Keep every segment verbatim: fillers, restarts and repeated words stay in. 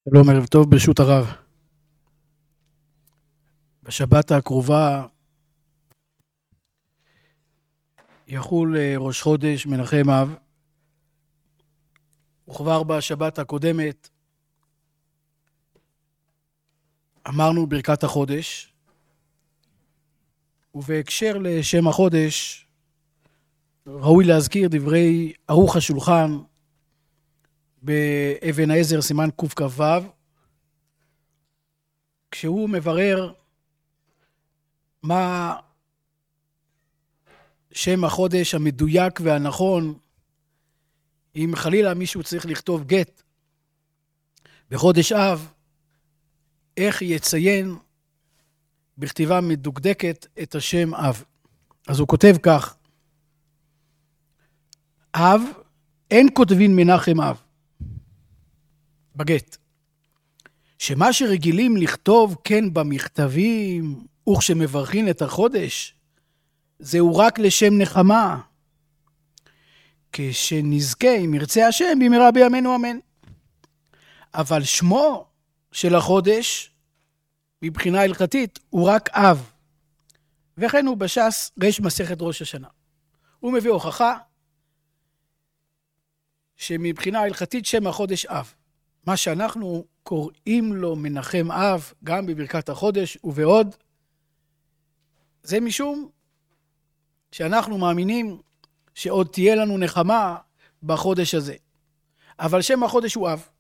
שלום, ערב טוב, ברשות הרב. בשבת הקרובה יחול ראש חודש מנחם אב, וכבר בשבת הקודמת אמרנו ברכת החודש, ובהקשר לשם החודש ראוי להזכיר דברי ערוך השולחן באבן העזר סימן קכ"ו, כשהוא מברר מה שם החודש המדויק והנכון, אם חלילה מישהו צריך לכתוב גט בחודש אב, איך יציין בכתיבה מדוקדקת את השם אב. אז הוא כותב כך: אב, אין כותבין מנחם אב בגט, שמה שרגילים לכתוב כן במכתבים וכשמברכין את החודש, זהו רק לשם נחמה, כשנזכה אם ירצה השם במהרה בימינו אמן. אבל שמו של החודש מבחינה הלכתית הוא רק אב, וכן הוא בש"ס ריש מסכת ראש השנה. הוא מביא הוכחה שמבחינה הלכתית שם החודש אב, מה שאנחנו קוראים לו מנחם אב גם בברכת החודש ובעוד, זה משום שאנחנו מאמינים שעוד תהיה לנו נחמה בחודש הזה. אבל שם החודש הוא אב.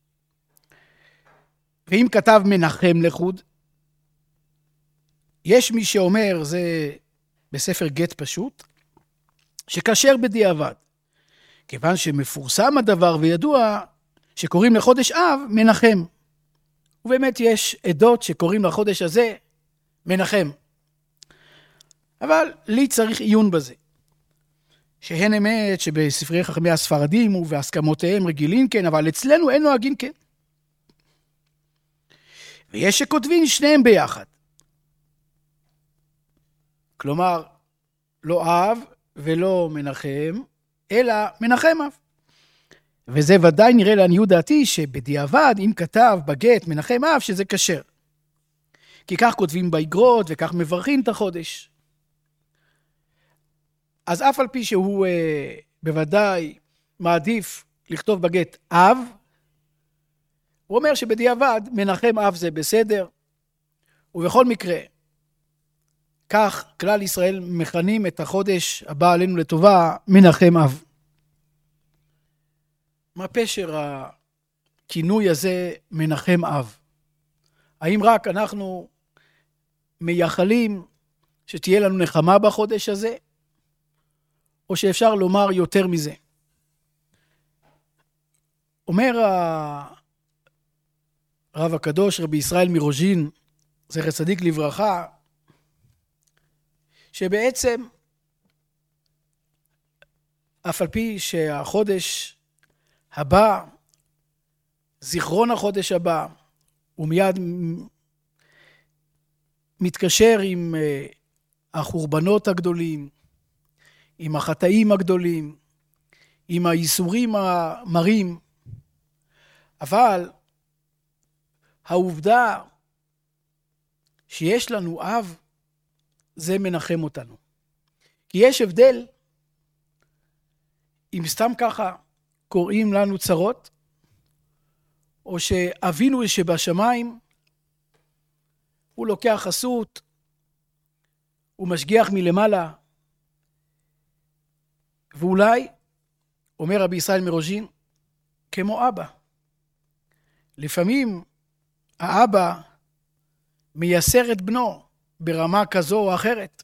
ואם כתב מנחם לחוד, יש מי שאומר, זה בספר גט פשוט, שכשר בדיעבד, כיוון שמפורסם הדבר וידוע שקוראים לחודש אב מנחם. ובאמת יש עדות שקוראים לחודש הזה מנחם. אבל לי צריך עיון בזה. שהן אמת שבספרי חכמי הספרדים ובהסכמותיהם רגילים כן, אבל אצלנו אין נוהגים כן. ויש שכותבים שניהם ביחד. כלומר, לא אב ולא מנחם, אלא מנחם אב. וזה ודאי נראה לעניות דעתי שבדיעבד, אם כתב בגט מנחם אב, שזה כשר. כי כך כותבים באגרות וכך מברכים את החודש. אז אף על פי שהוא אה, בוודאי מעדיף לכתוב בגט אב, הוא אומר שבדיעבד מנחם אב זה בסדר, ובכל מקרה, כך כלל ישראל מכנים את החודש הבא עלינו לטובה מנחם אב. מה פשר הכינוי הזה מנחם אב? האם רק אנחנו מייחלים שתהיה לנו נחמה בחודש הזה? או שאפשר לומר יותר מזה? אומר הרב הקדוש רבי ישראל מרוז'ין, זכר צדיק לברכה, שבעצם אף על פי שהחודש הבא, זיכרון החודש הבא, הוא מיד מתקשר עם החורבנות הגדולים, עם החטאים הגדולים, עם האיסורים המרים, אבל העובדה שיש לנו אב, זה מנחם אותנו. כי יש הבדל, אם סתם ככה קוראים לנו צרות, או שאבינו שבשמיים, הוא לוקח חסות, הוא משגיח מלמעלה, ואולי, אומר רבי ישראל מרוז'ין, כמו אבא. לפעמים האבא מייסר את בנו ברמה כזו או אחרת.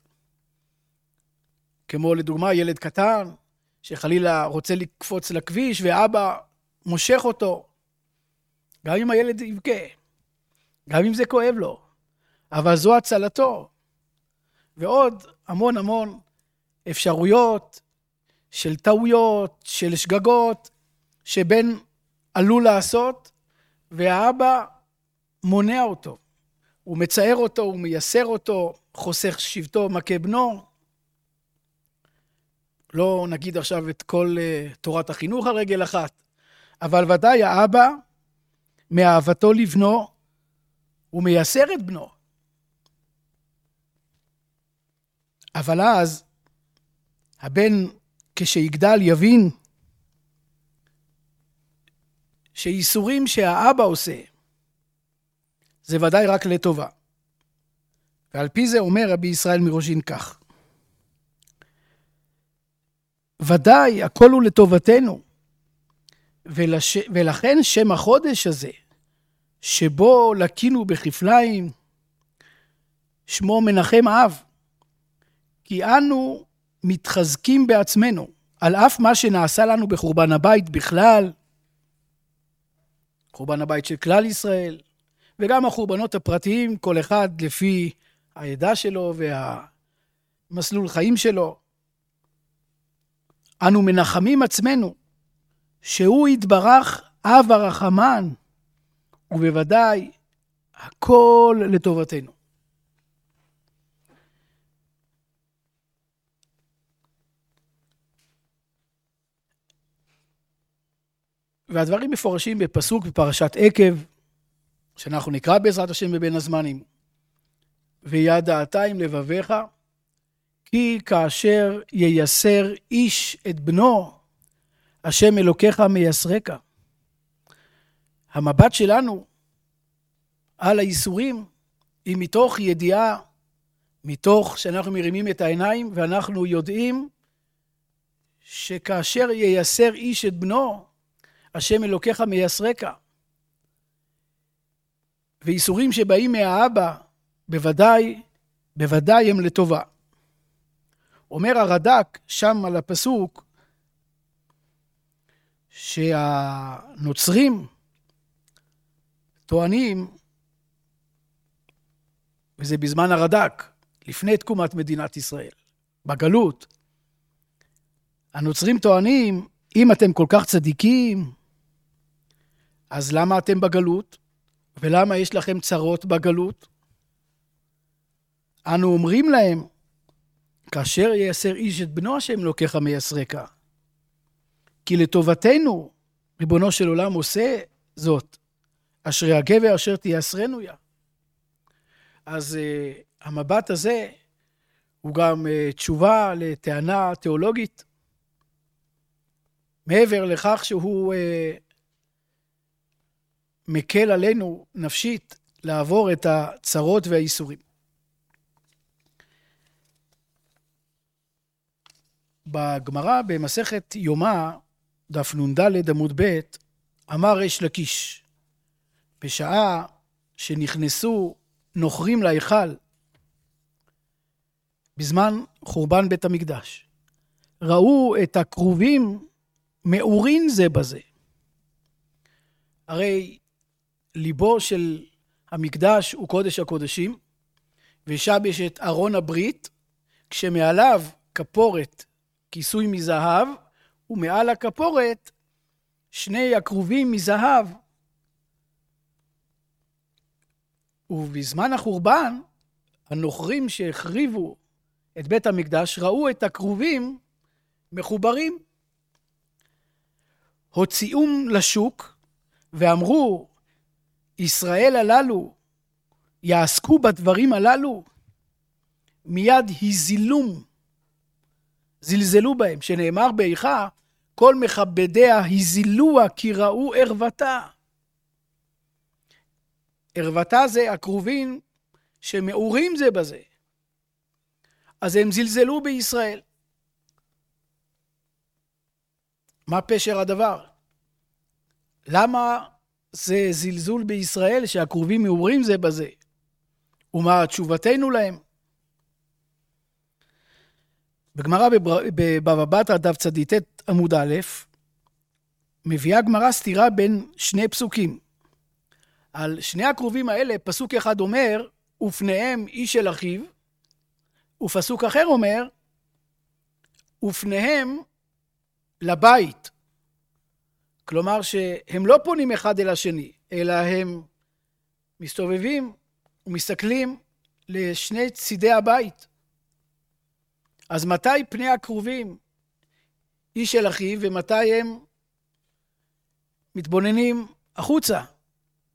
כמו לדוגמה ילד קטן, שחלילה רוצה לקפוץ לכביש, ואבא מושך אותו. גם אם הילד יבכה, גם אם זה כואב לו, אבל זו הצלתו. ועוד המון המון אפשרויות של טעויות, של שגגות, שבן עלול לעשות, והאבא מונע אותו. הוא מצער אותו, הוא מייסר אותו, חוסך שבטו, מכה בנו. לא נגיד עכשיו את כל uh, תורת החינוך הרגל אחת, אבל ודאי האבא מאהבתו לבנו, הוא מייסר את בנו. אבל אז הבן כשיגדל יבין שאיסורים שהאבא עושה זה ודאי רק לטובה. ועל פי זה אומר רבי ישראל מרוז'ין כך: ודאי הכל הוא לטובתנו, ולש... ולכן שם החודש הזה שבו לקינו בכפליים שמו מנחם אב, כי אנו מתחזקים בעצמנו על אף מה שנעשה לנו בחורבן הבית בכלל, חורבן הבית של כלל ישראל, וגם החורבנות הפרטיים, כל אחד לפי העדה שלו והמסלול חיים שלו. אנו מנחמים עצמנו שהוא יתברך אב הרחמן, ובוודאי הכל לטובתנו. והדברים מפורשים בפסוק בפרשת עקב, שאנחנו נקרא בעזרת השם בבין הזמנים. וידעת עם לבביך, כי כאשר ייסר איש את בנו, השם אלוקיך מייסרק. המבט שלנו על האיסורים היא מתוך ידיעה, מתוך שאנחנו מרימים את העיניים, ואנחנו יודעים שכאשר ייסר איש את בנו, השם אלוקיך מייסרק. ואיסורים שבאים מהאבא, בוודאי, בוודאי הם לטובה. אומר הרד"ק שם על הפסוק, שהנוצרים טוענים, וזה בזמן הרד"ק, לפני תקומת מדינת ישראל, בגלות, הנוצרים טוענים, אם אתם כל כך צדיקים, אז למה אתם בגלות? ולמה יש לכם צרות בגלות? אנו אומרים להם, כאשר ייסר איש את בנו השם אלוקיך מייסרק. כי לטובתנו, ריבונו של עולם עושה זאת, אשרי הגבר אשר תייסרנו יה. אז uh, המבט הזה הוא גם uh, תשובה לטענה תיאולוגית, מעבר לכך שהוא uh, מקל עלינו נפשית לעבור את הצרות והאיסורים. בגמרא במסכת יומא, דף נ"ד עמוד ב', אמר ריש לקיש, בשעה שנכנסו נוכרים להיכל, בזמן חורבן בית המקדש, ראו את הכרובים מאורין זה בזה. הרי ליבו של המקדש הוא קודש הקודשים, ושם יש את ארון הברית, כשמעליו כפורת כיסוי מזהב, ומעל הכפורת שני הכרובים מזהב. ובזמן החורבן, הנוכרים שהחריבו את בית המקדש, ראו את הכרובים מחוברים. הוציאום לשוק ואמרו, ישראל הללו יעסקו בדברים הללו, מיד הזילום, זלזלו בהם, שנאמר באיכה, כל מכבדיה הזילוה כי ראו ערוותה. ערוותה זה הכרובים שמאורים זה בזה. אז הם זלזלו בישראל. מה פשר הדבר? למה זה זלזול בישראל שהכרובים מאורים זה בזה? ומה תשובתנו להם? בגמרא בבבא בתרא דף צדיט עמוד א', מביאה גמרא סתירה בין שני פסוקים. על שני הכרובים האלה, פסוק אחד אומר, ופניהם איש אל אחיו, ופסוק אחר אומר, ופניהם לבית. כלומר שהם לא פונים אחד אל השני, אלא הם מסתובבים ומסתכלים לשני צידי הבית. אז מתי פני הכרובים איש אל אחיו, ומתי הם מתבוננים החוצה?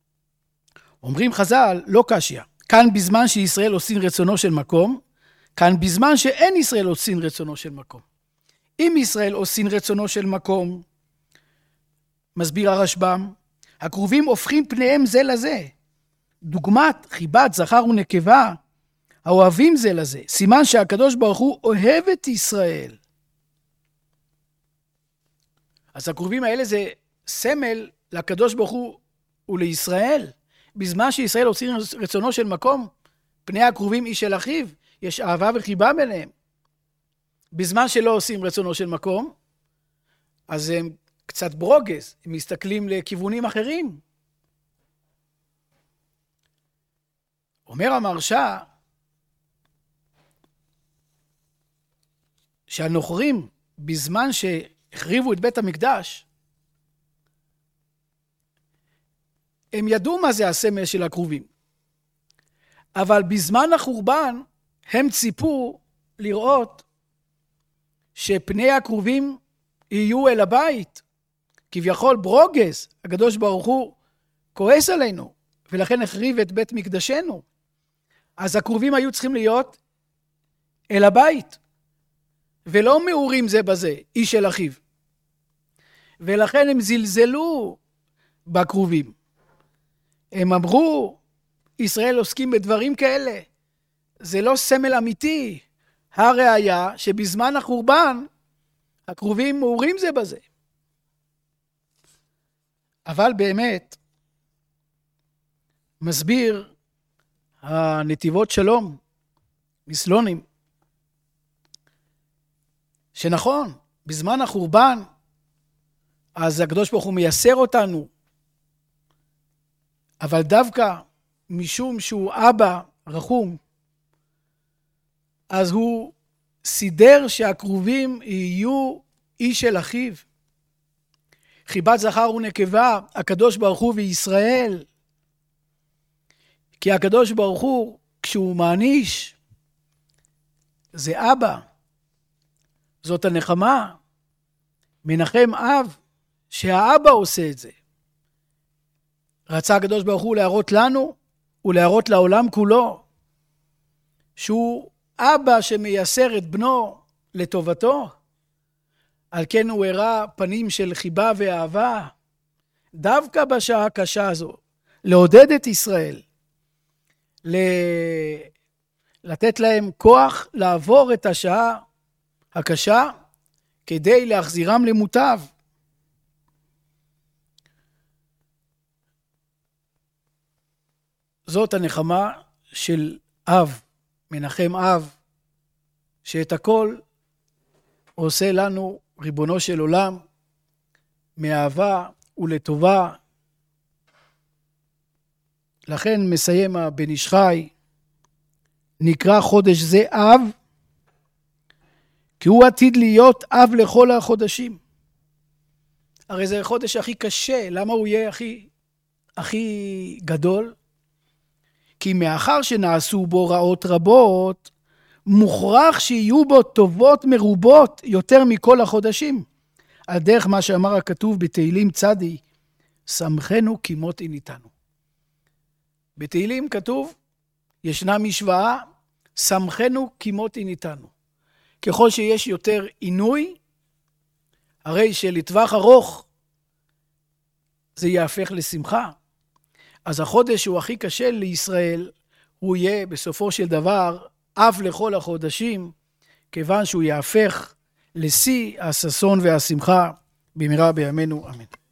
אומרים חז"ל, לא קשיא. כאן בזמן שישראל עושים רצונו של מקום, כאן בזמן שאין ישראל עושים רצונו של מקום. אם ישראל עושים רצונו של מקום, מסביר הרשב"ם, הקרובים הופכים פניהם זה לזה. דוגמת חיבת זכר ונקבה, האוהבים זה לזה. סימן שהקדוש ברוך הוא אוהב את ישראל. אז הקרובים האלה זה סמל לקדוש ברוך הוא ולישראל. בזמן שישראל עושים רצונו של מקום, פני הקרובים איש אל אחיו, יש אהבה וחיבה ביניהם. בזמן שלא עושים רצונו של מקום, אז הם קצת ברוגז, הם מסתכלים לכיוונים אחרים. אומר המרש"א, שהנוכרים, בזמן שהחריבו את בית המקדש, הם ידעו מה זה הסמל של הקרובים. אבל בזמן החורבן, הם ציפו לראות שפני הקרובים יהיו אל הבית. כביכול ברוגז, הקדוש ברוך הוא כועס עלינו, ולכן החריב את בית מקדשנו. אז הקרובים היו צריכים להיות אל הבית, ולא מאורים זה בזה, איש אל אחיו. ולכן הם זלזלו בקרובים. הם אמרו, ישראל עוסקים בדברים כאלה, זה לא סמל אמיתי. הראיה שבזמן החורבן, הקרובים מאורים זה בזה. אבל באמת, מסביר הנתיבות שלום, מסלונים, שנכון, בזמן החורבן, אז הקדוש ברוך הוא מייסר אותנו, אבל דווקא משום שהוא אבא רחום, אז הוא סידר שהקרובים יהיו איש אל אחיו. חיבת זכר ונקבה, הקדוש ברוך הוא וישראל. כי הקדוש ברוך הוא, כשהוא מעניש, זה אבא. זאת הנחמה. מנחם אב, שהאבא עושה את זה. רצה הקדוש ברוך הוא להראות לנו, ולהראות לעולם כולו, שהוא אבא שמייסר את בנו לטובתו. על כן הוא הראה פנים של חיבה ואהבה, דווקא בשעה הקשה הזו, לעודד את ישראל, לתת להם כוח לעבור את השעה הקשה, כדי להחזירם למוטב. זאת הנחמה של אב, מנחם אב, שאת הכל עושה לנו ריבונו של עולם, מאהבה ולטובה. לכן מסיים הבן איש חי, נקרא חודש זה אב, כי הוא עתיד להיות אב לכל החודשים. הרי זה החודש הכי קשה, למה הוא יהיה הכי, הכי גדול? כי מאחר שנעשו בו רעות רבות, מוכרח שיהיו בו טובות מרובות יותר מכל החודשים. על דרך מה שאמר הכתוב בתהילים צדי, שמחנו כמות עיניתנו. בתהילים כתוב, ישנה משוואה, שמחנו כמות עיניתנו. ככל שיש יותר עינוי, הרי שלטווח ארוך זה יהפך לשמחה. אז החודש הוא הכי קשה לישראל, הוא יהיה בסופו של דבר אב לכל החודשים, כיוון שהוא יהפך לשיא הששון והשמחה במהרה בימינו, אמן.